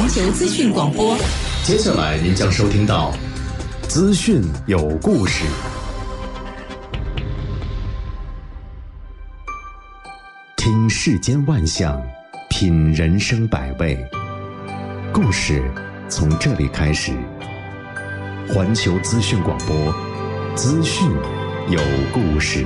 球资讯广播。 接下来您将收听到资讯有故事。听世间万象，品人生百味，故事从这里开始。环球资讯广播，资讯有故事。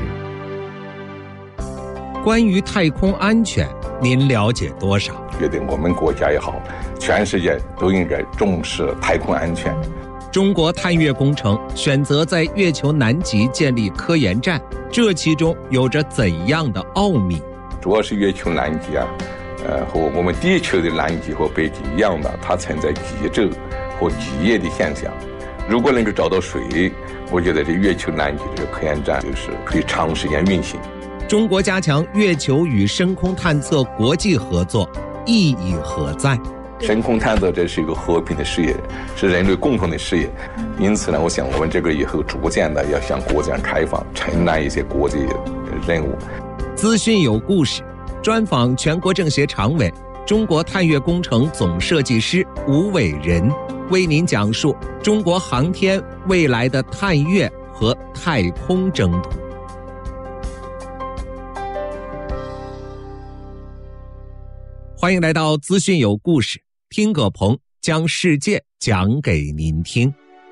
关于太空安全，您了解多少？ 觉得我们国家也好，全世界都应该重视太空安全。 中国探月工程选择在月球南极建立科研站，这其中有着怎样的奥秘？ 主要是月球南极和我们地球的南极和北极一样的，它存在极昼和极夜的现象。如果能够找到水，我觉得这月球南极这个科研站就是可以长时间运行。 中国加强月球与深空探测国际合作意义何在？ 深空探测这是一个和平的事业，是人类共同的事业。因此呢，我想我们这个以后逐渐的要向国际上开放，承担一些国际任务。 资讯有故事，专访全国政协常委、中国探月工程总设计师吴伟仁，为您讲述中国航天未来的探月和太空征途。欢迎来到资讯有故事，听葛鹏将世界讲给您听。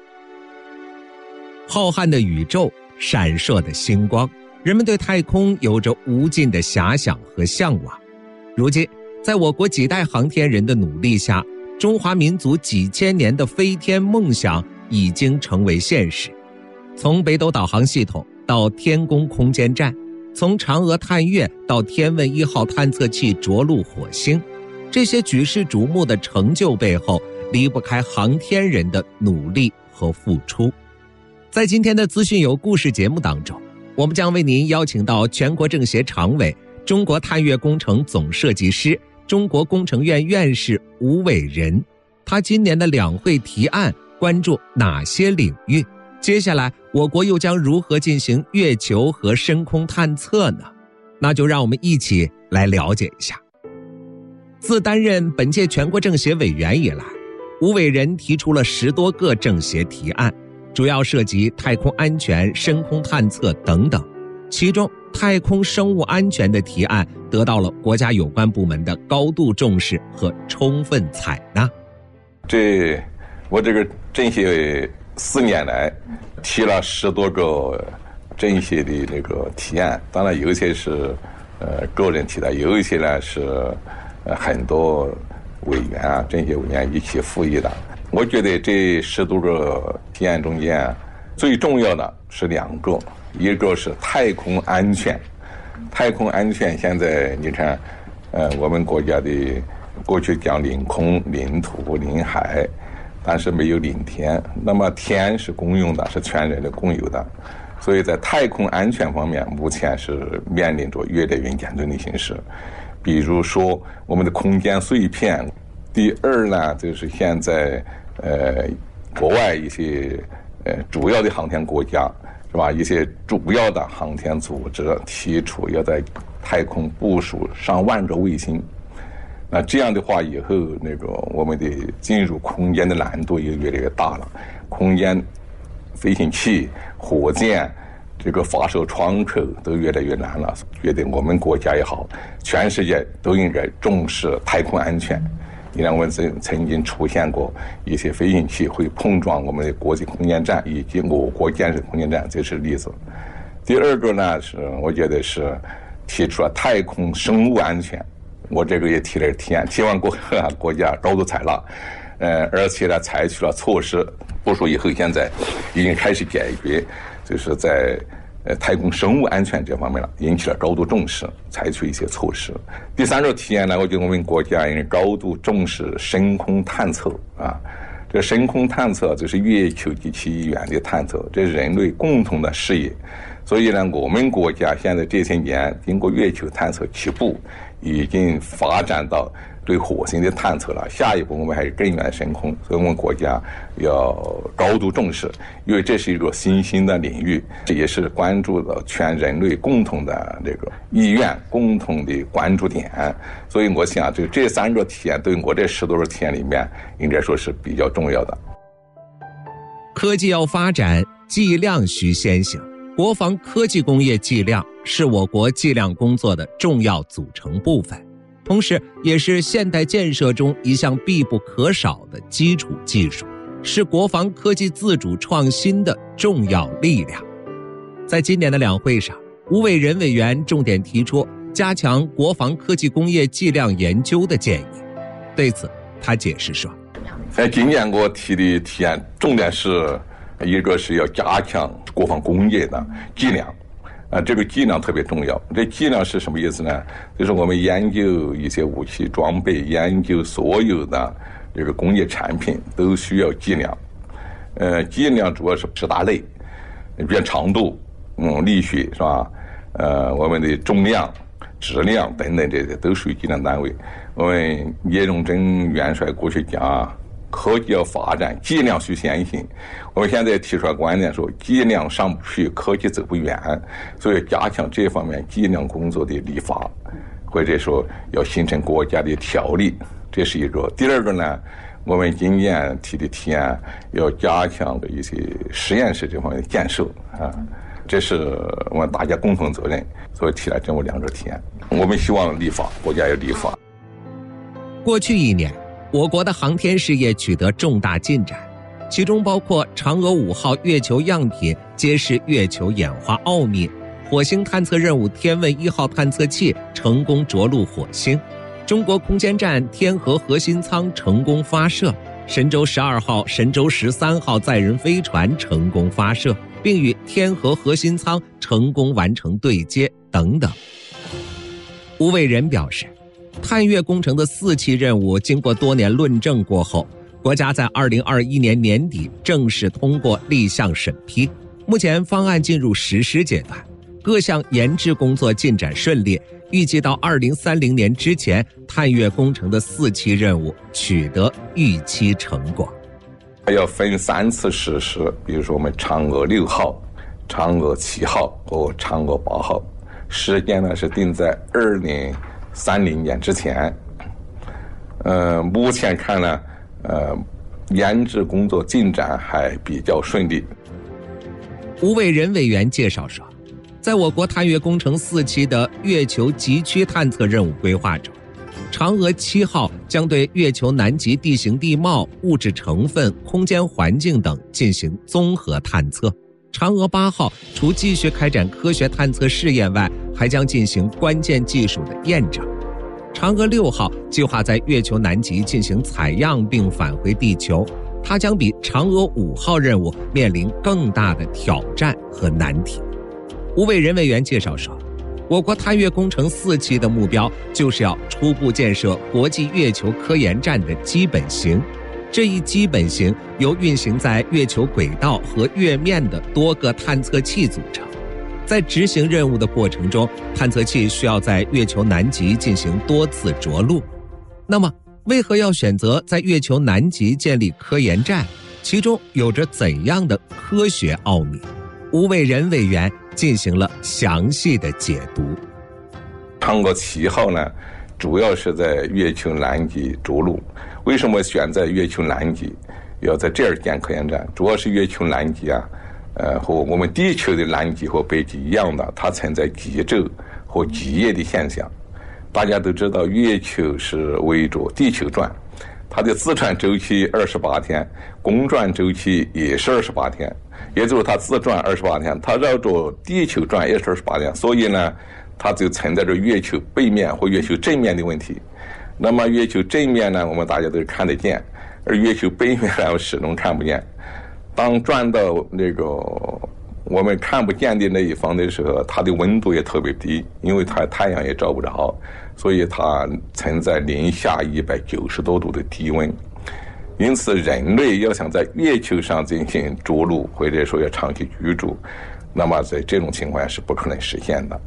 浩瀚的宇宙，闪烁的星光，人们对太空有着无尽的遐想和向往。如今，在我国几代航天人的努力下，中华民族几千年的飞天梦想已经成为现实。从北斗导航系统到天宫空间站，从嫦娥探月到天问1号探测器着陆火星，这些举世瞩目的成就背后，离不开航天人的努力和付出。在今天的资讯有故事节目当中，我们将为您邀请到全国政协常委、中国探月工程总设计师、中国工程院院士吴伟仁。他今年的两会提案关注哪些领域？接下来我国又将如何进行月球和深空探测呢？那就让我们一起来了解一下。自担任本届全国政协委员以来，吴伟仁提出了10多个政协提案，主要涉及太空安全、深空探测等等。其中太空生物安全的提案得到了国家有关部门的高度重视和充分采纳。 我这个政协4年来提了10多个政协的那个提案，当然有一些是个人提的，有一些呢是很多委员政协委员一起复议的。我觉得这10多个提案中间最重要的是2个，一个是太空安全。太空安全现在你看我们国家的过去讲领空、领土、领海，但是没有领天，那么天是公用的，是全人类共有的，所以在太空安全方面目前是面临着越来越严峻的形势。比如说我们的空间碎片，第二呢就是现在国外一些主要的航天国家是吧，一些主要的航天组织提出要在太空部署上万个卫星，那这样的话以后我们的进入空间的难度也越来越大了，空间飞行器、火箭这个发射窗口都越来越难了。觉得我们国家也好，全世界都应该重视太空安全。你看我们曾经出现过一些飞行器会碰撞我们的国际空间站以及我国建设空间站，这是例子。第二个呢是我觉得是提出了太空生物安全，我这个也提了提案，希望国家高度采纳，而且呢采取了措施，部署以后现在已经开始解决，就是在太空生物安全这方面了，引起了高度重视，采取一些措施。第3个提案呢，我觉得我们国家应该高度重视深空探测啊。这深空探测就是月球及其远的探测，这是人类共同的事业。所以呢，我们国家现在这些年经过月球探测起步， 已经发展到对火星的探测了，下一步我们还是更远深空，所以我们国家要高度重视，因为这是一个新兴的领域，这也是关注到全人类共同的这个意愿，共同的关注点。所以我想这3个体验对我这10多个体验里面应该说是比较重要的。 科技要发展，计量需先行，国防科技工业计量是我国计量工作的重要组成部分，同时也是现代建设中一项必不可少的基础技术，是国防科技自主创新的重要力量。在今年的两会上，吴伟仁委员重点提出加强国防科技工业计量研究的建议。对此，他解释说， 今年我提的提案重点是一个是要加强国防工业的计量，这个计量特别重要。这计量是什么意思呢？就是我们研究一些武器装备，研究所有的这个工业产品都需要计量。计量主要是10大类，比如长度、力学是吧？我们的重量、质量等等，这些都属于计量单位。我们聂荣臻元帅过去讲，科技要发展，计量需先行。我们现在提出来观点说，计量上不去，科技走不远，所以加强这方面计量工作的立法，或者说要形成国家的条例，这是一个。第二个呢，我们今年提的提案要加强一些实验室这方面的建设这是我们大家共同责任，所以提了这么2个提案。我们希望立法，国家要立法。 过去1年，我国的航天事业取得重大进展，其中包括嫦娥5号月球样品揭示月球演化奥秘，火星探测任务天问1号探测器成功着陆火星，中国空间站天河核心舱成功发射，神舟12号、神舟13号载人飞船成功发射，并与天河核心舱成功完成对接等等。吴伟仁表示，探月工程的4期任务经过多年论证过后，国家在2021年年底正式通过立项审批，目前方案进入实施阶段，各项研制工作进展顺利，预计到2030年之前，探月工程的4期任务取得预期成果。 要分3次实施，比如说我们嫦娥6号、嫦娥7号和嫦娥8号，时间呢是定在2030年之前。目前看呢，研制工作进展还比较顺利。 吴伟仁委员介绍说，在我国探月工程4期的月球极区探测任务规划中，嫦娥7号将对月球南极地形地貌、物质成分、空间环境等进行综合探测。嫦娥8号除继续开展科学探测试验外，还将进行关键技术的验证。嫦娥6号计划在月球南极进行采样并返回地球，它将比嫦娥5号任务面临更大的挑战和难题。吴伟仁委员介绍说，我国探月工程4期的目标就是要初步建设国际月球科研站的基本型，这一基本型由运行在月球轨道和月面的多个探测器组成。在执行任务的过程中，探测器需要在月球南极进行多次着陆。那么，为何要选择在月球南极建立科研站？其中有着怎样的科学奥秘？吴伟仁委员进行了详细的解读。 嫦娥7号呢，主要是在月球南极着陆。为什么选在月球南极，要在这儿建科研站？主要是月球南极和我们地球的南极和北极一样的，它存在极昼和极夜的现象。大家都知道，月球是围着地球转，它的自转周期28天，公转周期也是28天，也就是它自转28天，它绕着地球转也是28天，所以呢，它就存在着月球背面或月球正面的问题。那么月球正面呢，我们大家都看得见，而月球背面呢，我始终看不见。当转到那个我们看不见的那一方的时候，它的温度也特别低，因为它太阳也照不着，所以它存在零下190多度的低温。因此人类要想在月球上进行着陆，或者说要长期居住，那么在这种情况下是不可能实现的。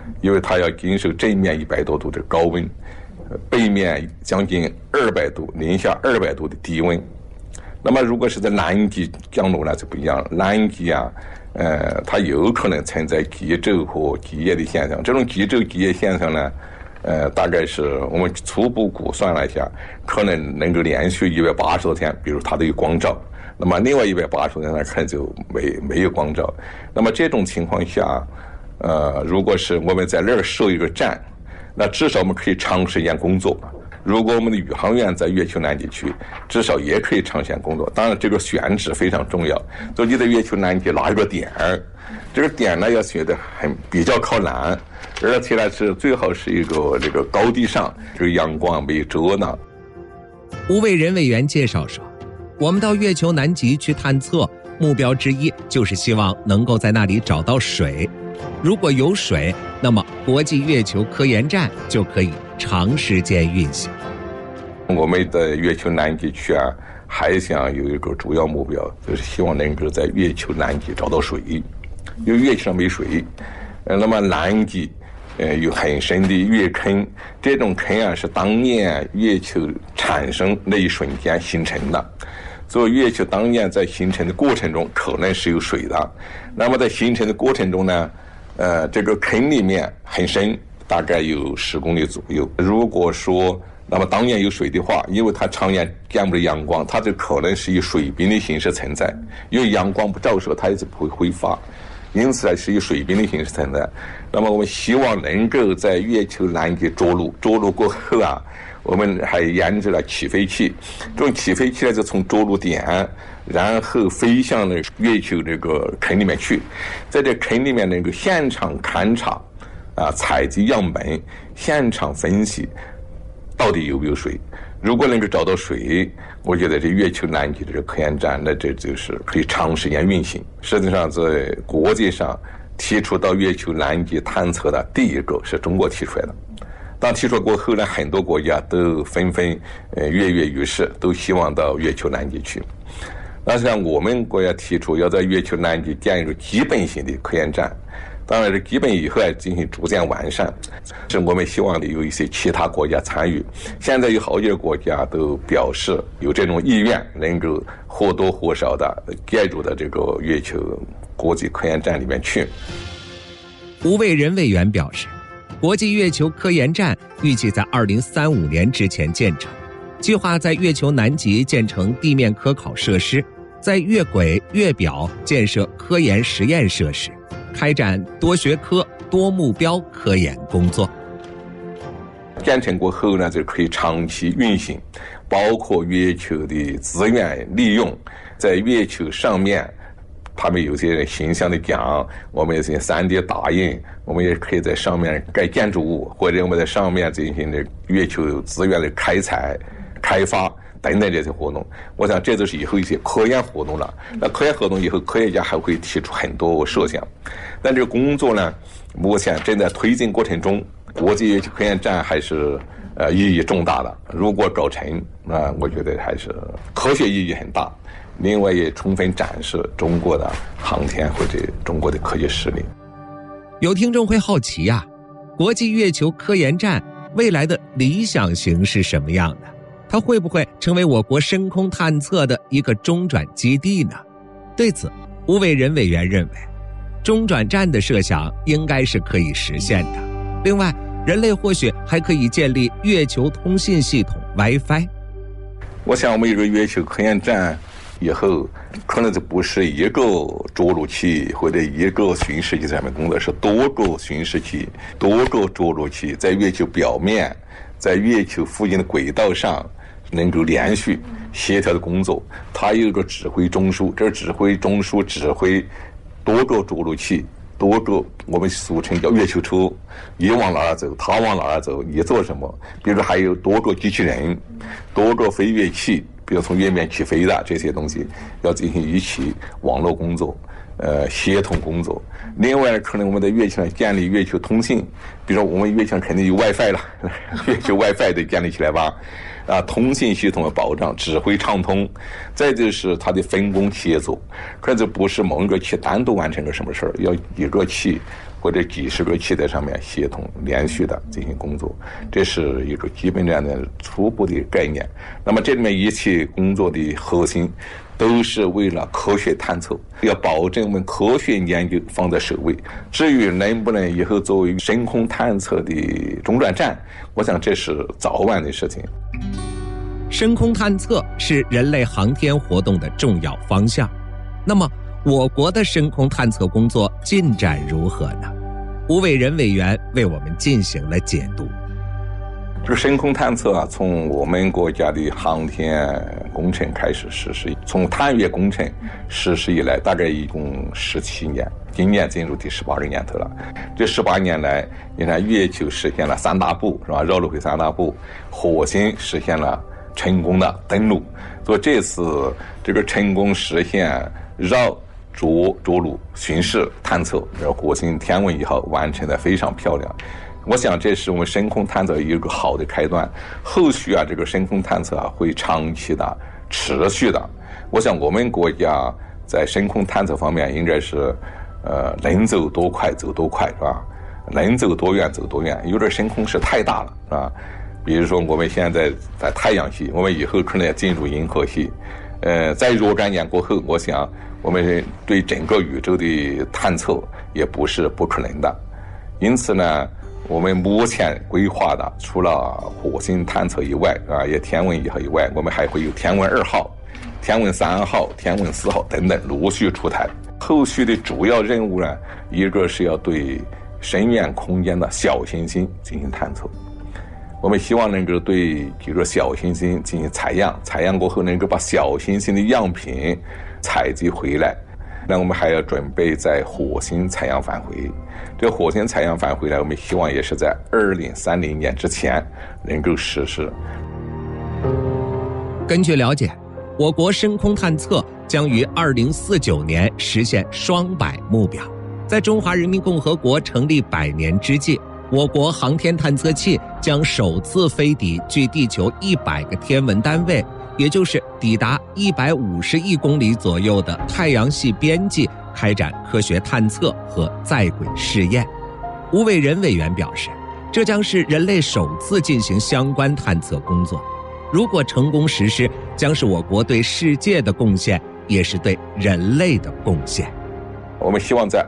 因为它要经受正面100多度的高温，背面将近200度、零下200度的低温。那么如果是在南极降落呢就不一样了，南极啊，它有可能存在极昼和极夜的现象。这种极昼极夜现象呢，大概是我们初步估算了一下，可能够连续180多天，比如它都有光照。那么另外180天呢，可能就没有光照。那么这种情况下，如果是我们在那儿设一个站，那至少我们可以长时间工作。如果我们的宇航员在月球南极区，至少也可以长时间工作。当然，这个选址非常重要。就你在月球南极哪一个点儿，这个点呢要选的比较靠南，而且呢是最好是一个这个高地上，这个阳光没遮挡。 吴卫仁委员介绍说，我们到月球南极去探测，目标之一就是希望能够在那里找到水。如果有水，那么国际月球科研站就可以长时间运行。 我们的月球南极区啊，还想有一个主要目标，就是希望能够在月球南极找到水，因为月球上没水。那么南极有很深的月坑，这种坑啊是当年月球产生那一瞬间形成的。所以月球当年在形成的过程中可能是有水的。那么在形成的过程中呢，这个坑里面很深，大概有10公里左右。如果说那么当年有水的话，因为它常年见不着阳光，它就可能是以水冰的形式存在。因为阳光不照射，它也是不会挥发，因此呢是以水冰的形式存在。那么我们希望能够在月球南极着陆，着陆过后啊，我们还研制了起飞器。这种起飞器呢就从着陆点，然后飞向了月球这个坑里面去，在这坑里面能够现场勘察采集样本，现场分析到底有没有水。如果能够找到水，我觉得这月球南极的这个科研站，那这就是可以长时间运行。实际上在国际上提出到月球南极探测的第一个是中国提出来的。当提出过后呢，很多国家都纷纷跃跃欲试，都希望到月球南极去。那像我们国家提出要在月球南极建一个基本性的科研站，当然这基本以后要进行逐渐完善，是我们希望的有一些其他国家参与。现在有好几个国家都表示有这种意愿，能够或多或少的介入到这个月球国际科研站里面去。 吴卫仁委员表示，国际月球科研站预计在2035年之前建成，计划在月球南极建成地面科考设施，在月轨、月表建设科研实验设施，开展多学科、多目标科研工作。 建成过后呢，就可以长期运行，包括月球的资源利用，在月球上面他们有些形象的讲，我们有些3D 打印，我们也可以在上面盖建筑物，或者我们在上面进行的月球资源的开采、开发等等这些活动。我想这就是以后一些科研活动了。那科研活动以后，科学家还会提出很多设想，但这个工作呢，目前正在推进过程中。国际月球科研站还是意义重大的，如果搞成，那我觉得还是科学意义很大。另外也充分展示中国的航天或者中国的科技实力。 有听众会好奇啊，国际月球科研站未来的理想型是什么样的？它会不会成为我国深空探测的一个中转基地呢？对此，吴卫仁委员认为，中转站的设想应该是可以实现的。另外，人类或许还可以建立月球通信系统 WiFi。 我想我们有个月球科研站以后，可能就不是一个着陆器或者一个巡视器在上面工作，是多个巡视器、多个着陆器在月球表面、在月球附近的轨道上能够连续协调的工作。它有一个指挥中枢，这指挥中枢指挥多个着陆器、多个我们俗称叫月球车，你往哪儿走，它往哪儿走，你做什么。比如还有多个机器人、多个飞跃器，比如从月面起飞的这些东西，要进行一起网络工作，协同工作。另外可能我们在月球上建立月球通信，比如说我们月球上肯定有 WiFi 了，月球 WiFi 得建立起来吧。通信系统的保障，指挥畅通，再就是它的分工协作，可能这不是某一个器单独完成个什么事儿，要一个器或者几十个器在上面协同连续的进行工作，这是一个基本这样的初步的概念。那么这里面一切工作的核心都是为了科学探测，要保证我们科学研究放在首位。至于能不能以后作为深空探测的中转站，我想这是早晚的事情。 深空探测是人类航天活动的重要方向。那么我国的深空探测工作进展如何呢？吴伟仁委员为我们进行了解读。 这个深空探测啊，从我们国家的航天工程开始实施，从探月工程实施以来，大概一共17年，今年进入第18个年头了。这18年来，你看月球实现了3大步，是吧？绕路会3大步，火星实现了成功的登陆，所以这次这个成功实现绕着陆巡视探测，然后火星天问1号完成的非常漂亮。我想这是我们深空探测一个好的开端，后续啊这个深空探测啊会长期的持续的。我想我们国家在深空探测方面应该是能走多快走多快，是吧？能走多远走多远，有点深空是太大了，是吧？比如说我们现在在太阳系，我们以后可能要进入银河系，在若干年过后，我想我们对整个宇宙的探测也不是不可能的。因此呢，我们目前规划的除了火星探测以外啊，也天问1号以外，我们还会有天问2号、天问3号、天问4号等等陆续出台。后续的主要任务呢，一个是要对深远空间的小行星进行探测。我们希望能够对几个小行星进行采样，采样过后能够把小行星的样品采集回来。那我们还要准备在火星采样返回。这火星采样返回来，我们希望也是在2030年之前能够实施。 根据了解，我国深空探测将于2049年实现双百目标。在中华人民共和国成立100年之际，我国航天探测器将首次飞抵距地球100个天文单位，也就是抵达150亿公里左右的太阳系边际，开展科学探测和在轨试验。吴伟仁委员表示，这将是人类首次进行相关探测工作。如果成功实施，将是我国对世界的贡献，也是对人类的贡献。 我们希望在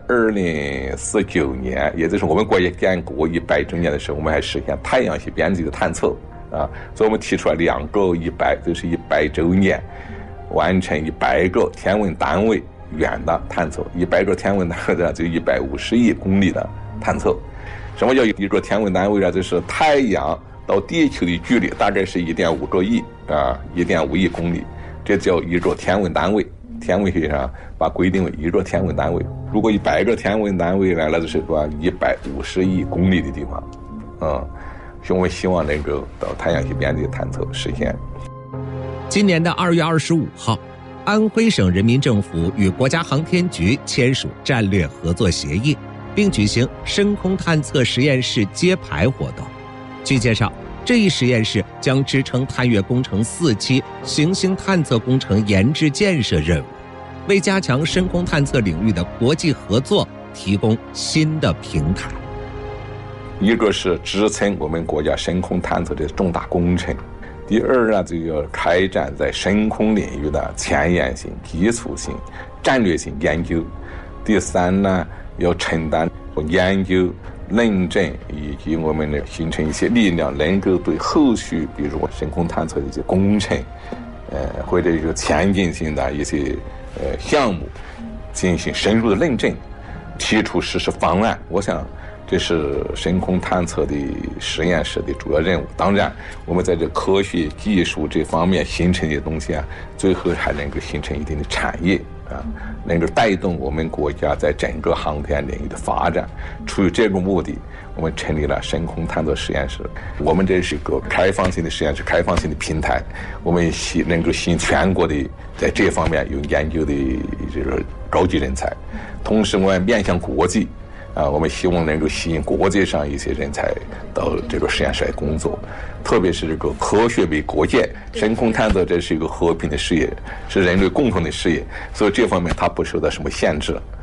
2049年，也就是我们国家建国100周年的时候，我们还实现太阳系边际的探测啊。所以我们提出了2个100，就是100周年，完成100个天文单位远的探测，100个天文单位呢就150亿公里的探测。什么叫一个天文单位呢？就是太阳到地球的距离大概是1.5个亿啊，1.5亿公里，这叫一个天文单位。天文学上把规定为一个天文单位。如果100个天文单位呢，那就是说150亿公里的地方，我们希望能够到太阳系边际探测实现。 今年的2月25号，安徽省人民政府与国家航天局签署战略合作协议，并举行深空探测实验室揭牌活动。据介绍，这一实验室将支撑探月工程4期行星探测工程研制建设任务，为加强深空探测领域的国际合作提供新的平台。 一个是支撑我们国家深空探测的重大工程，第二呢，就要开展在深空领域的前沿性、基础性、战略性研究。第三呢，要承担研究、论证以及我们的形成一些力量，能够对后续比如深空探测的一些工程或者一个前进性的一些项目进行深入的论证，提出实施方案。我想这是深空探测的实验室的主要任务。当然我们在这科学技术这方面形成的东西啊，最后还能够形成一定的产业啊，能够带动我们国家在整个航天领域的发展。出于这个目的，我们成立了深空探测实验室。我们这是一个开放性的实验室，开放性的平台，我们能够吸引全国的在这方面有研究的这个高级人才。同时我们面向国际我们希望能够吸引国际上一些人才到这个实验室来工作，特别是这个科学为国建，深空探测这是一个和平的事业，是人类共同的事业，所以这方面它不受到什么限制。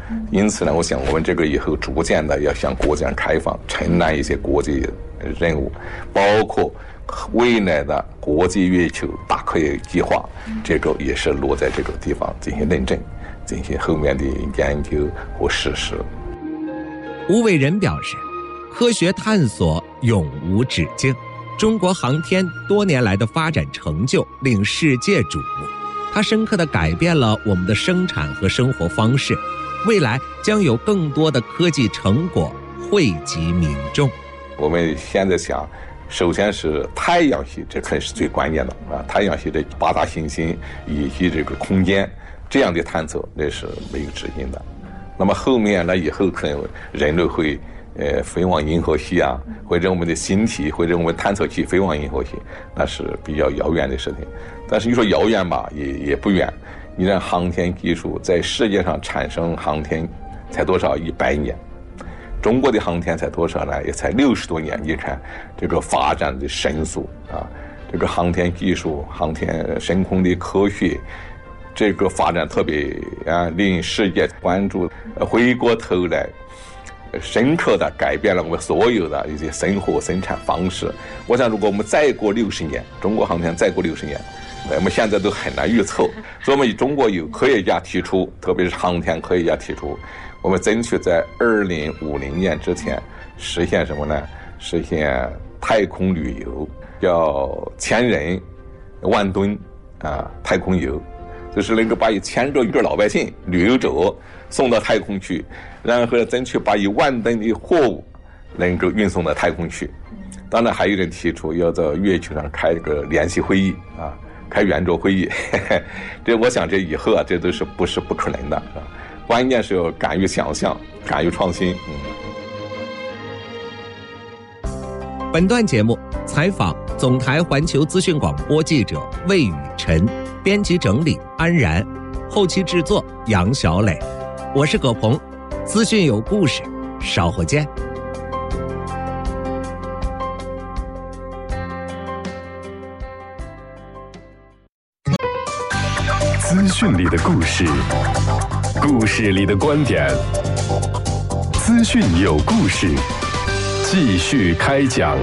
因此呢，我想我们这个以后逐渐的要向国际上开放，承担一些国际任务，包括未来的国际月球大科研计划，这个也是落在这个地方进行认证，进行后面的研究和实施。 吴伟仁表示，科学探索永无止境，中国航天多年来的发展成就令世界瞩目，它深刻地改变了我们的生产和生活方式，未来将有更多的科技成果惠及民众。 我们现在想，首先是太阳系，这肯定是最关键的啊！太阳系的8大行星以及这个空间这样的探测，那是没有止境的。那么后面呢，以后可能人类会飞往银河系啊，或者我们的星体，或者我们探测器飞往银河系，那是比较遥远的事情。但是你说遥远吧，也不远。你让航天技术在世界上产生航天才多少100年，中国的航天才多少呢？也才60多年。你看这个发展的神速啊，这个航天技术、航天深空的科学，这个发展特别令世界关注。回过头来，深刻的改变了我们所有的一些生活生产方式。我想，如果我们再过60年，中国航天再过60年，我们现在都很难预测。所以我们中国有科学家提出，特别是航天科学家提出，我们争取在2050年之前实现什么呢？实现太空旅游，叫1000人10000吨太空游，就是能够把1000个老百姓旅游者送到太空去，然后争取把10000吨的货物能够运送到太空去。当然还有人提出要在月球上开一个联席会议开圆桌会议，这我想这以后这都是不是不可能的关键是要敢于想象，敢于创新。 本段节目采访总台环球资讯广播记者魏雨辰，编辑整理安然，后期制作杨小磊，我是葛鹏，资讯有故事，稍后见。 资讯里的故事，故事里的观点，资讯有故事，继续开讲。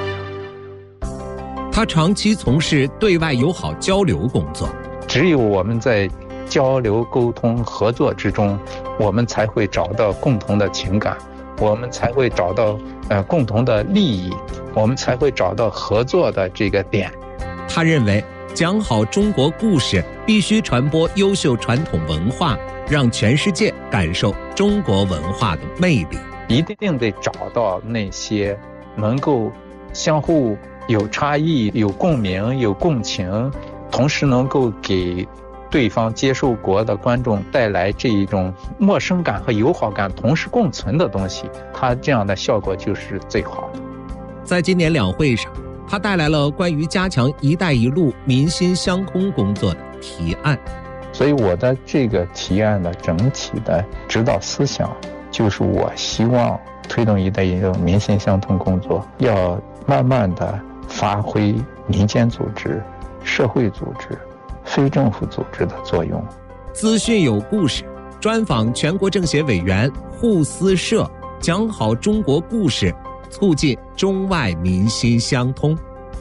他长期从事对外友好交流工作， 只有我们在交流、沟通、合作之中，我们才会找到共同的情感，我们才会找到共同的利益，我们才会找到合作的这个点。 他认为讲好中国故事必须传播优秀传统文化，让全世界感受中国文化的魅力。 一定得找到那些能够相互有差异、有共鸣、有共情，同时能够给对方接受国的观众带来这一种陌生感和友好感同时共存的东西，它这样的效果就是最好的。 在今年两会上，他带来了关于加强一带一路民心相通工作的提案。 所以我的这个提案的整体的指导思想就是我希望推动一带一路民心相通工作要慢慢的发挥民间组织、社会组织、非政府组织的作用。 资讯有故事专访全国政协委员户思社，讲好中国故事，促进中外民心相通。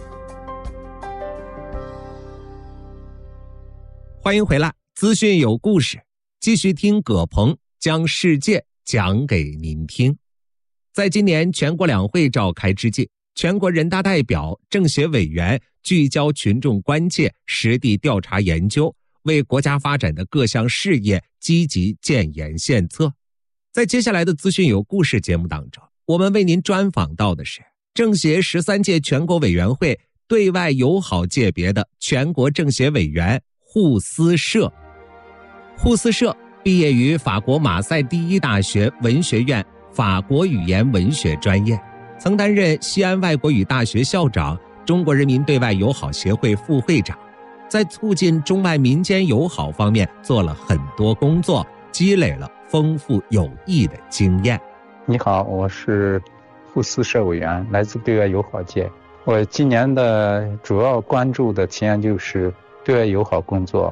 欢迎回来，资讯有故事，继续听葛鹏将世界讲给您听。在今年全国两会召开之际，全国人大代表、政协委员聚焦群众关切，实地调查研究，为国家发展的各项事业积极建言献策。在接下来的资讯有故事节目当中，我们为您专访到的是政协13届全国委员会对外友好界别的全国政协委员户思社。户思社毕业于法国马赛第一大学文学院法国语言文学专业，曾担任西安外国语大学校长、中国人民对外友好协会副会长，在促进中外民间友好方面做了很多工作，积累了丰富有益的经验。 你好，我是户思社委员，来自对外友好界。我今年的主要关注的提案就是对外友好工作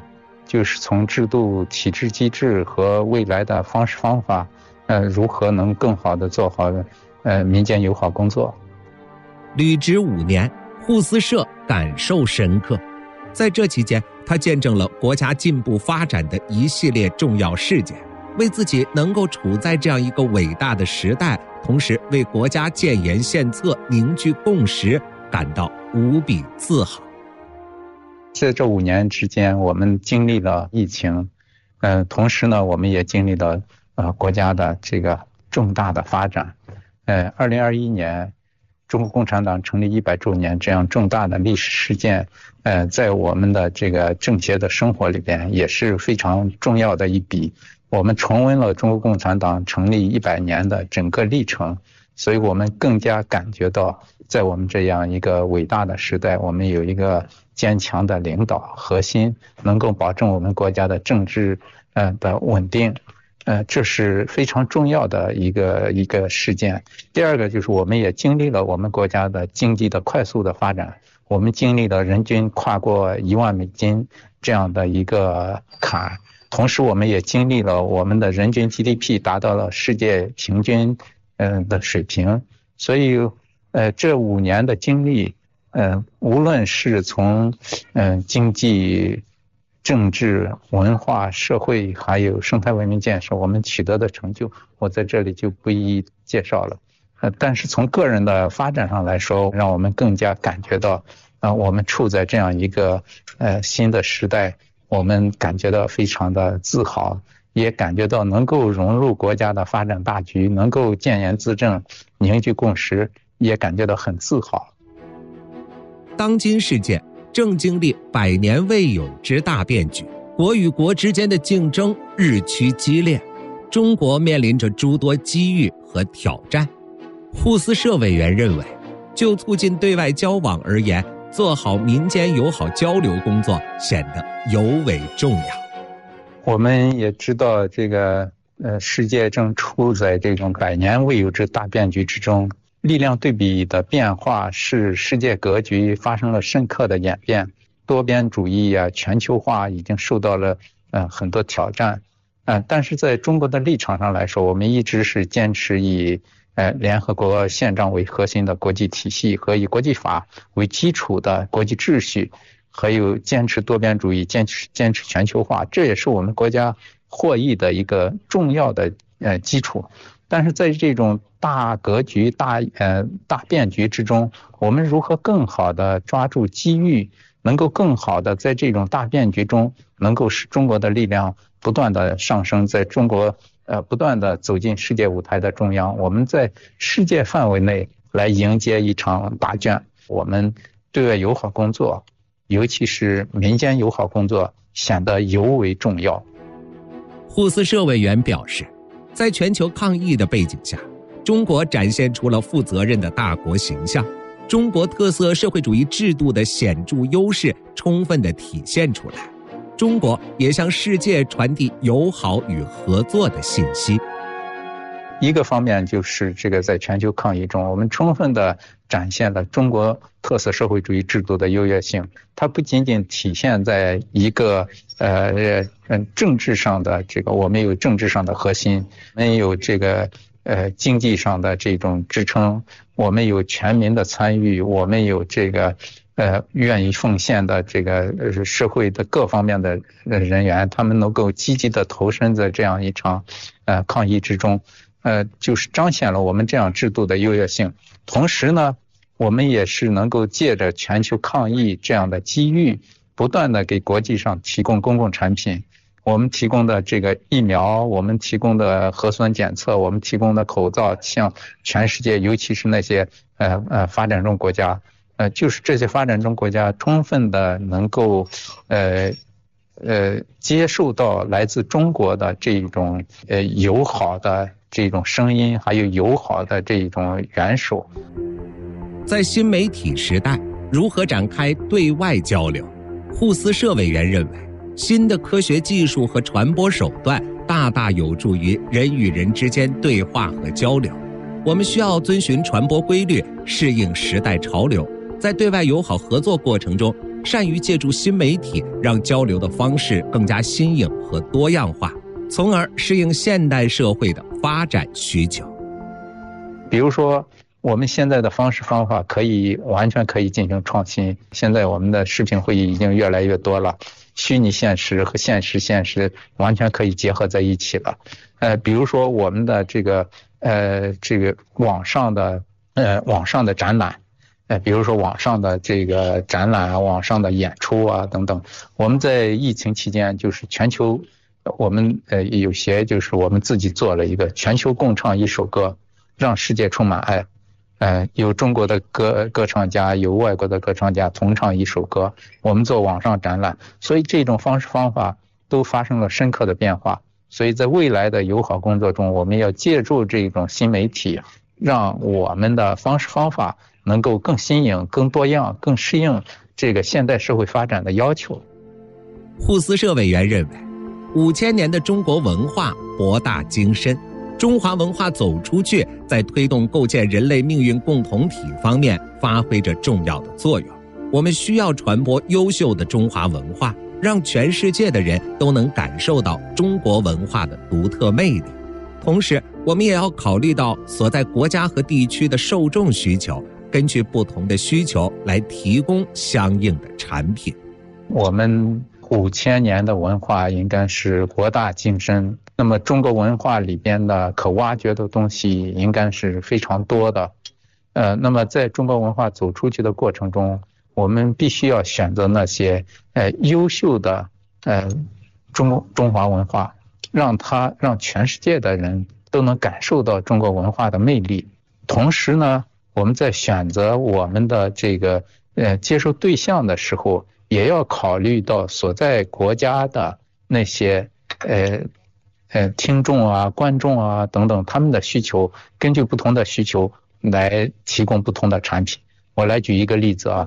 就是从制度、体制、机制和未来的方式方法，如何能更好的做好民间友好工作。 履职5年，户思社感受深刻。在这期间，他见证了国家进步发展的一系列重要事件，为自己能够处在这样一个伟大的时代，同时为国家建言献策、凝聚共识感到无比自豪。 在这5年之间，我们经历了疫情，同时呢，我们也经历了国家的这个重大的发展。2021年，中国共产党成立100周年这样重大的历史事件，在我们的这个政协的生活里边也是非常重要的一笔。我们重温了中国共产党成立100年的整个历程，所以我们更加感觉到，在我们这样一个伟大的时代，我们有一个坚强的领导核心，能够保证我们国家的政治的稳定。这是非常重要的一个事件。第二个就是我们也经历了我们国家的经济的快速的发展，我们经历了人均跨过1万美金这样的一个坎，同时我们也经历了我们的人均 GDP 达到了世界平均的水平。所以这5年的经历，无论是从经济、政治、文化、社会还有生态文明建设，我们取得的成就，我在这里就不一一介绍了。但是从个人的发展上来说，让我们更加感觉到，我们处在这样一个新的时代，我们感觉到非常的自豪，也感觉到能够融入国家的发展大局，能够建言自政、凝聚共识，也感觉到很自豪。 当今世界正经历100年未有之大变局，国与国之间的竞争日趋激烈，中国面临着诸多机遇和挑战。户思社委员认为，就促进对外交往而言，做好民间友好交流工作显得尤为重要。 我们也知道，这个世界正处在这种100年未有之大变局之中，力量对比的变化使世界格局发生了深刻的演变，多边主义全球化已经受到了很多挑战。但是在中国的立场上来说，我们一直是坚持以联合国宪章为核心的国际体系和以国际法为基础的国际秩序，还有坚持多边主义、坚持全球化，这也是我们国家获益的一个重要的基础。但是在这种大格局、大变局之中，我们如何更好的抓住机遇，能够更好的在这种大变局中，能够使中国的力量不断的上升，在中国不断的走进世界舞台的中央，我们在世界范围内来迎接一场大卷。我们对外友好工作，尤其是民间友好工作显得尤为重要。 户思社委员表示，在全球抗疫的背景下，中国展现出了负责任的大国形象，中国特色社会主义制度的显著优势充分地体现出来。中国也向世界传递友好与合作的信息。 一个方面就是这个在全球抗疫中，我们充分地展现了中国特色社会主义制度的优越性。它不仅仅体现在一个政治上的这个，我们有政治上的核心，我们有这个经济上的这种支撑，我们有全民的参与，我们有这个愿意奉献的这个社会的各方面的人员，他们能够积极的投身在这样一场抗疫之中，就是彰显了我们这样制度的优越性。同时呢，我们也是能够借着全球抗疫这样的机遇，不断的给国际上提供公共产品。我们提供的这个疫苗，我们提供的核酸检测，我们提供的口罩，向全世界，尤其是那些发展中国家，就是这些发展中国家充分的能够接受到来自中国的这种友好的这种声音，还有友好的这种元首。 在新媒体时代，如何展开对外交流？户思社委员认为，新的科学技术和传播手段大大有助于人与人之间对话和交流。我们需要遵循传播规律，适应时代潮流，在对外友好合作过程中， 善于借助新媒体让交流的方式更加新颖和多样化，从而适应现代社会的发展需求。 比如说我们现在的方式方法完全可以进行创新，现在我们的视频会议已经越来越多了，虚拟现实和现实完全可以结合在一起了。比如说我们的这个网上的展览，比如说网上的这个展览啊，网上的演出啊等等。我们在疫情期间就是全球，我们有些就是我们自己做了一个全球共唱一首歌，让世界充满爱。有中国的歌唱家，有外国的歌唱家同唱一首歌，我们做网上展览，所以这种方式方法都发生了深刻的变化。所以在未来的友好工作中，我们要借助这种新媒体，让我们的方式方法能够更新颖、更多样、更适应这个现代社会发展的要求。 户思社委员认为，5000年的中国文化博大精深，中华文化走出去，在推动构建人类命运共同体方面发挥着重要的作用。我们需要传播优秀的中华文化，让全世界的人都能感受到中国文化的独特魅力。同时，我们也要考虑到所在国家和地区的受众需求，根据不同的需求来提供相应的产品。 我们5000年的文化应该是博大精深，那么中国文化里边的可挖掘的东西应该是非常多的。那么在中国文化走出去的过程中，我们必须要选择那些优秀的中华文化，让全世界的人都能感受到中国文化的魅力。同时呢，我们在选择我们的这个接受对象的时候，也要考虑到所在国家的那些听众啊、观众啊等等他们的需求，根据不同的需求来提供不同的产品。我来举一个例子啊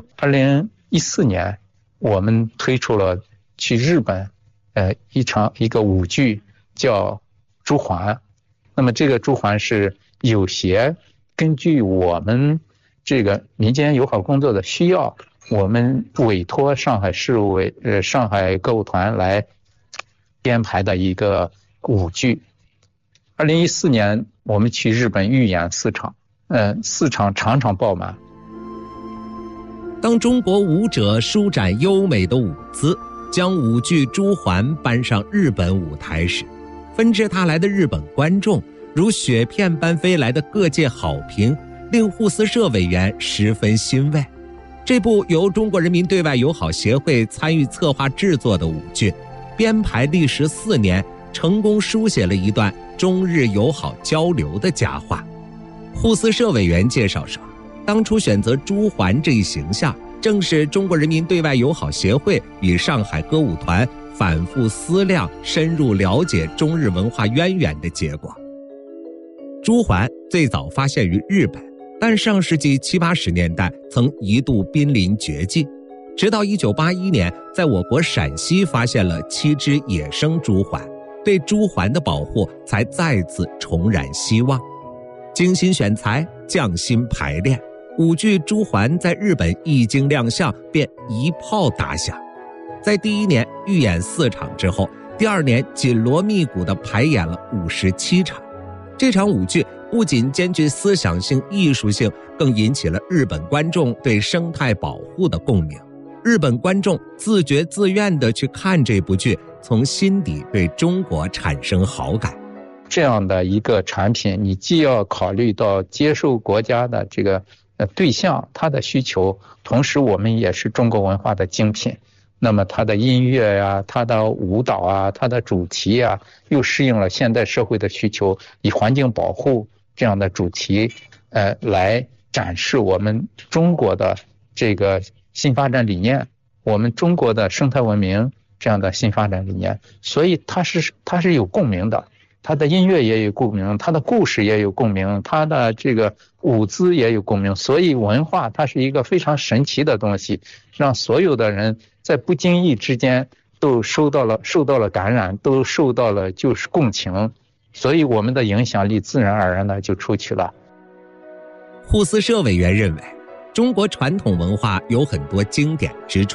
，2014年我们推出了去日本一个舞剧叫朱鹮。那么这个朱鹮是有些根据我们这个民间友好工作的需要，我们委托上海市上海歌舞团来编排的一个舞剧。2014年我们去日本预演4场，4场场场爆满。 当中国舞者舒展优美的舞姿，将舞剧《朱鹮》搬上日本舞台时，纷至沓来的日本观众如雪片般飞来的各界好评，令户思社委员十分欣慰。这部由中国人民对外友好协会参与策划制作的舞剧，编排历时4年，成功书写了一段中日友好交流的佳话。户思社委员介绍说，当初选择朱鹮这一形象，正是中国人民对外友好协会与上海歌舞团反复思量、深入了解中日文化渊源的结果。朱鹮最早发现于日本，但上世纪70、80年代曾一度濒临绝迹，直到1981年，在我国陕西发现了7只野生朱鹮，对朱鹮的保护才再次重燃希望。精心选材，匠心排练，舞剧《朱鹮》在日本一经亮相便一炮打响。在第1年预演4场之后，第2年紧锣密鼓地排演了57场。这场舞剧不仅兼具思想性、艺术性，更引起了日本观众对生态保护的共鸣。日本观众自觉自愿地去看这部剧，从心底对中国产生好感。 这样的一个产品，你既要考虑到接受国家的这个对象他的需求，同时我们也是中国文化的精品。那么它的音乐呀、它的舞蹈啊、它的主题啊，又适应了现代社会的需求，以环境保护这样的主题来展示我们中国的这个新发展理念，我们中国的生态文明这样的新发展理念。所以它是有共鸣的，它的音乐也有共鸣，它的故事也有共鸣，它的这个舞姿也有共鸣。所以文化它是一个非常神奇的东西，让所有的人在不经意之间都受到了感染，都受到了就是共情，所以我们的影响力自然而然的就出去了。 户思社委员认为，中国传统文化有很多经典之处，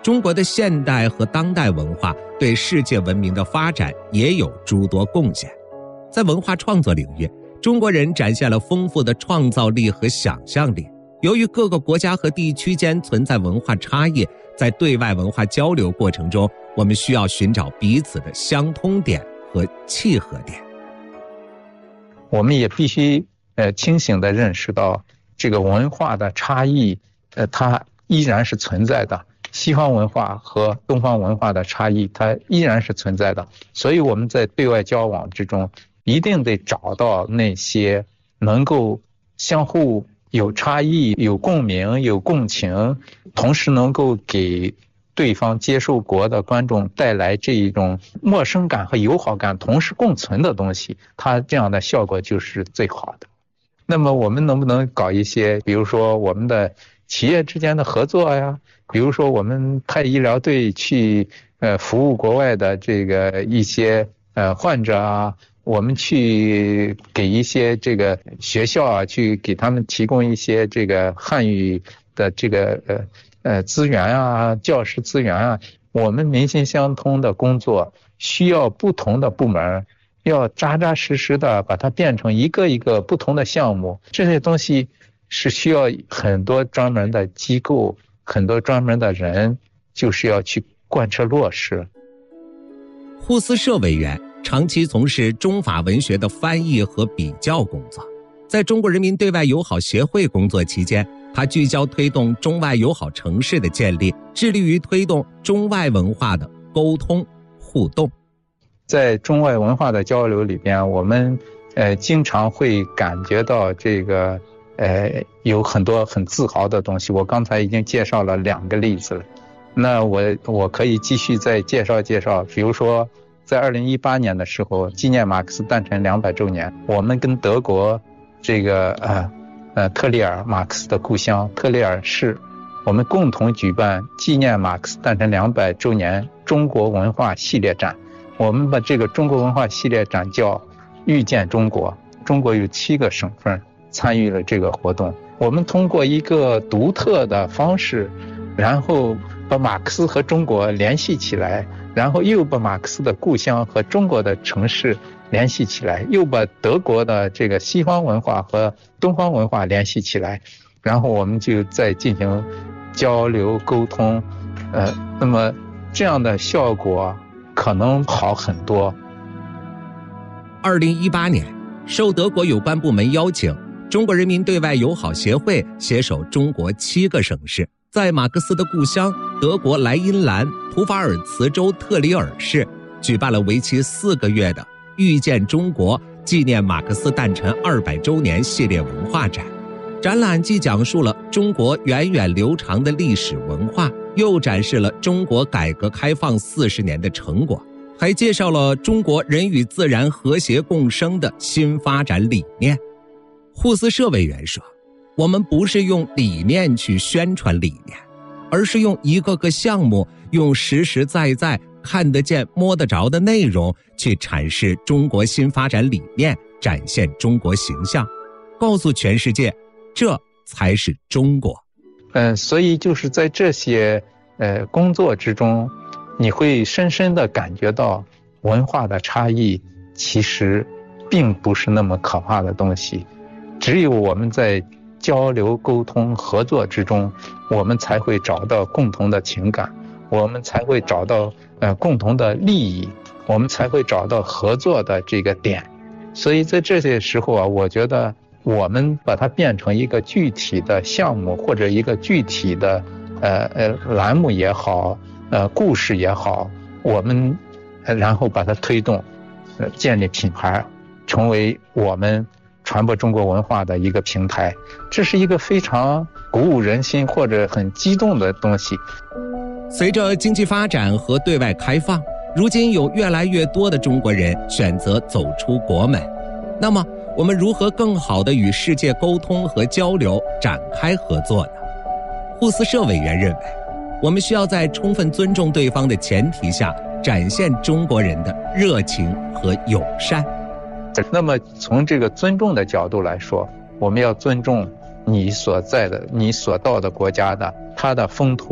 中国的现代和当代文化对世界文明的发展也有诸多贡献。在文化创作领域，中国人展现了丰富的创造力和想象力。由于各个国家和地区间存在文化差异，在对外文化交流过程中，我们需要寻找彼此的相通点和契合点。 我们也必须清醒地认识到这个文化的差异，它依然是存在的。西方文化和东方文化的差异，它依然是存在的。所以我们在对外交往之中，一定得找到那些能够相互有差异、有共鸣、有共情，同时能够给对方接受国的观众带来这一种陌生感和友好感同时共存的东西，它这样的效果就是最好的。那么我们能不能搞一些，比如说我们的企业之间的合作呀，比如说我们派医疗队去服务国外的这个一些患者啊，我们去给一些这个学校啊，去给他们提供一些这个汉语的这个资源啊，教师资源啊。我们民心相通的工作需要不同的部门要扎扎实实的把它变成一个一个不同的项目，这些东西是需要很多专门的机构，很多专门的人，就是要去贯彻落实。 户思社委员长期从事中法文学的翻译和比较工作，在中国人民对外友好协会工作期间，他聚焦推动中外友好城市的建立，致力于推动中外文化的沟通互动。 在中外文化的交流里边，我们经常会感觉到这个有很多很自豪的东西。我刚才已经介绍了2个例子了，那我可以继续再介绍。比如说在2018年的时候，纪念马克思诞辰200周年，我们跟德国这个特里尔，马克思的故乡特里尔市，我们共同举办纪念马克思诞辰200周年中国文化系列展。我们把这个中国文化系列展叫遇见中国，中国有7个省份参与了这个活动。我们通过一个独特的方式，然后把马克思和中国联系起来，然后又把马克思的故乡和中国的城市联系起来，又把德国的这个西方文化和东方文化联系起来，然后我们就再进行交流沟通，那么这样的效果可能好很多。 2018年，受德国有关部门邀请，中国人民对外友好协会携手中国7个省市，在马克思的故乡德国莱茵兰图法尔茨州特里尔市举办了为期4个月的遇见中国纪念马克思诞辰200周年系列文化展。展览既讲述了中国源远流长的历史文化，又展示了中国改革开放40年的成果，还介绍了中国人与自然和谐共生的新发展理念。户思社委员说，我们不是用理念去宣传理念，而是用一个个项目，用实实在在看得见摸得着的内容去阐释中国新发展理念，展现中国形象，告诉全世界这才是中国。 所以就是在这些工作之中，你会深深地感觉到文化的差异其实并不是那么可怕的东西。只有我们在交流沟通合作之中，我们才会找到共同的情感，我们才会找到共同的利益，我们才会找到合作的这个点。所以在这些时候啊，我觉得我们把它变成一个具体的项目，或者一个具体的栏目也好，故事也好，我们然后把它推动，建立品牌，成为我们传播中国文化的一个平台，这是一个非常鼓舞人心或者很激动的东西。 随着经济发展和对外开放，如今有越来越多的中国人选择走出国门。那么我们如何更好地与世界沟通和交流，展开合作呢？户思社委员认为，我们需要在充分尊重对方的前提下，展现中国人的热情和友善。 那么从这个尊重的角度来说，我们要尊重你所在的、你所到的国家的它的风土、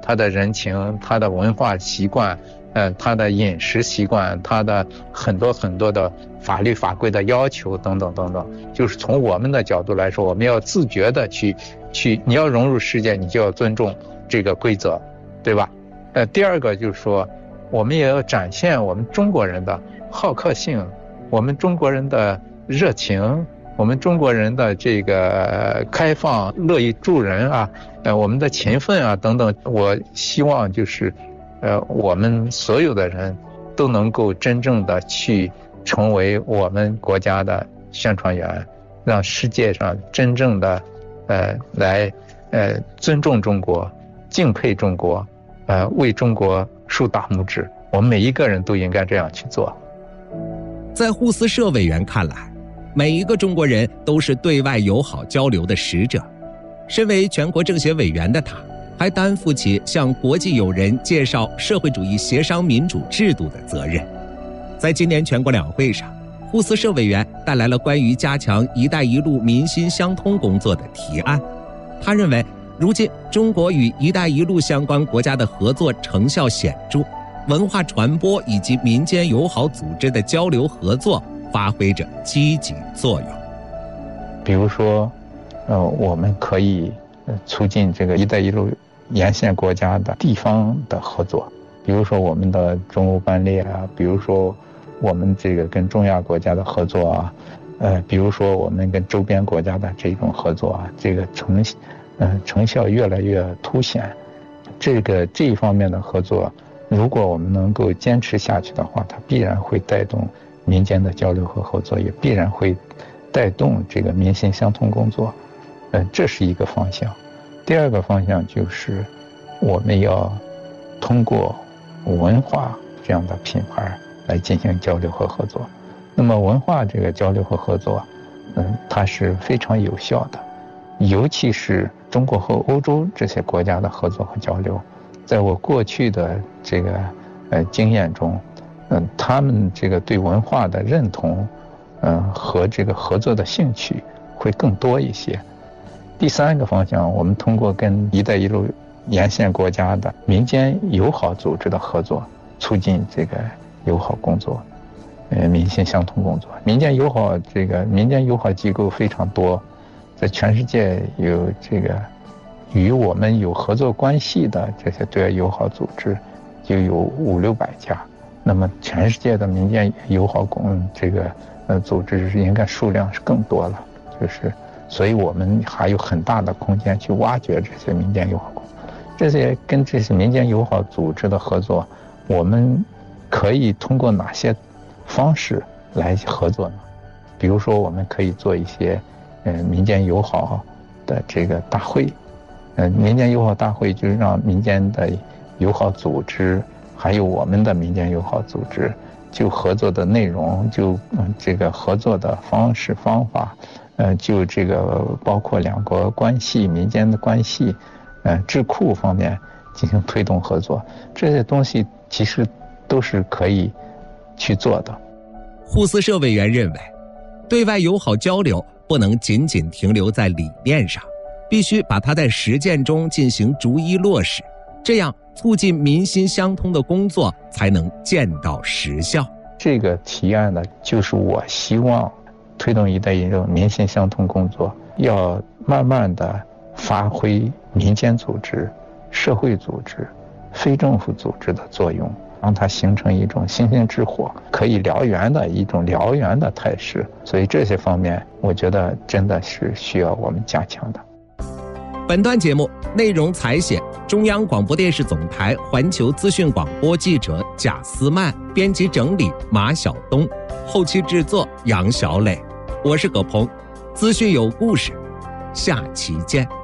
他的人情、他的文化习惯，他的饮食习惯，他的很多的法律法规的要求等等等等，就是从我们的角度来说，我们要自觉的去，你要融入世界，你就要尊重这个规则，对吧？第二个就是说，我们也要展现我们中国人的好客性，我们中国人的热情，我们中国人的这个开放、乐意助人啊，我们的勤奋啊等等。我希望就是我们所有的人都能够真正的去成为我们国家的宣传员，让世界上真正的来尊重中国、敬佩中国，为中国竖大拇指。我们每一个人都应该这样去做。 在互司社委员看来，每一个中国人都是对外友好交流的使者。身为全国政协委员的他，还担负起向国际友人介绍社会主义协商民主制度的责任。在今年全国两会上，互司社委员带来了关于加强“一带一路”民心相通工作的提案。他认为，如今中国与“一带一路”相关国家的合作成效显著，文化传播以及民间友好组织的交流合作发挥着积极作用。 比如说，我们可以促进这个“一带一路”沿线国家的地方的合作，比如说我们的中欧班列啊，比如说我们这个跟中亚国家的合作啊，比如说我们跟周边国家的这种合作啊，这个成效越来越凸显。这一方面的合作，如果我们能够坚持下去的话，它必然会带动民间的交流和合作，也必然会带动这个民心相通工作。这是一个方向。第二个方向就是我们要通过文化这样的品牌来进行交流和合作。那么文化这个交流和合作，它是非常有效的，尤其是中国和欧洲这些国家的合作和交流。在我过去的这个经验中，他们这个对文化的认同，和这个合作的兴趣会更多一些。第三个方向，我们通过跟“一带一路”沿线国家的民间友好组织的合作，促进这个友好工作，民心相通工作。民间友好机构非常多，在全世界有这个与我们有合作关系的这些对外友好组织就有500-600家。那么全世界的民间友好组织应该数量是更多了，所以我们还有很大的空间去挖掘这些民间友好工作。跟这些民间友好组织的合作，我们可以通过哪些方式来合作呢？比如说，我们可以做一些民间友好的这个大会。民间友好大会就是让民间的友好组织，还有我们的民间友好组织，就合作的内容，就这个合作的方式方法，就这个包括两国关系、民间的关系，智库方面进行推动合作。这些东西其实都是可以去做的。 互司社委员认为，对外友好交流不能仅仅停留在理念上，必须把它在实践中进行逐一落实，这样促进民心相通的工作才能见到实效。 这个提案呢，就是我希望推动“一带一路”民心相通工作，要慢慢的发挥民间组织、社会组织、非政府组织的作用，让它形成一种星星之火，可以燎原的态势。所以这些方面，我觉得真的是需要我们加强的。 本段节目内容采写中央广播电视总台环球资讯广播记者贾思曼，编辑整理马晓东，后期制作杨小磊。我是葛鹏，资讯有故事，下期见。